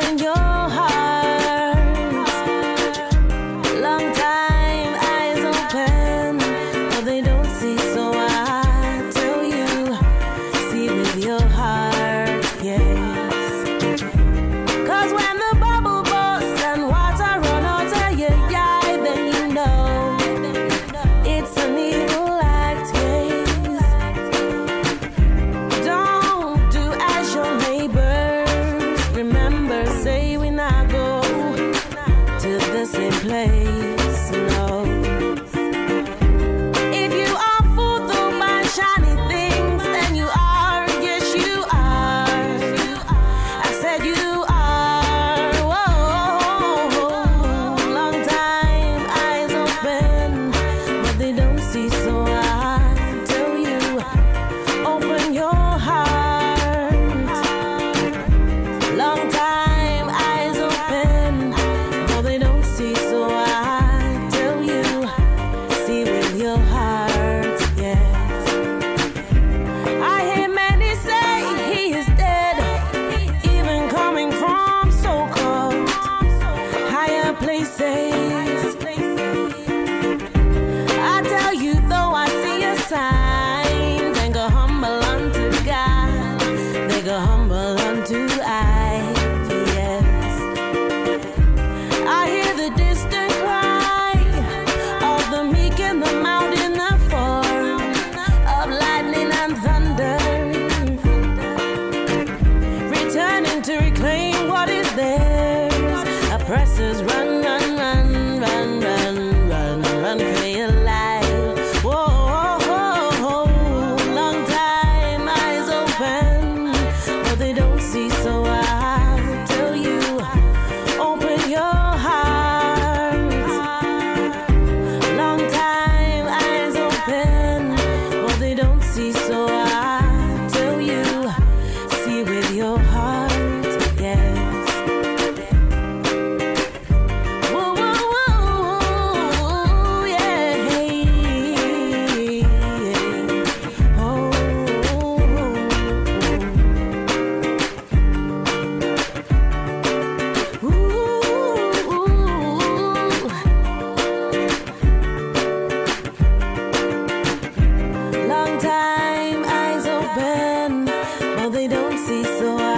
open your heart. Long time eyes open, but they don't see, so I tell you, see with your heart, yes. 'Cause when the bubble bursts and water run out of your eye, then you know it's an evil act, yes. Don't do as your neighbors. Remember, say we not go to the same place, no. If you are fooled through my shiny things, then you are, yes you are. I said you are. Whoa, long time eyes open, but they don't see, so I tell you, open your heart. Long time eyes open, but they don't see, so I tell you, see with your heart, yes. I hear many say he is dead, even coming from so-called higher places. I tell you, though I see a sign, then go humble unto God, they go humble unto I, yes. I hear the distant cry of the meek and the mild in the form of lightning and thunder, returning to reclaim what is theirs. Oppressors run, run, run, run, run, run, run for your life. Whoa, long time eyes open, but they don't see, so I tell you, open your heart. Long time eyes open, but they don't see, so I tell you, see with your heart, yes. Whoa, whoa, whoa, yeah. Oh. Long time eyes open, but they don't see, so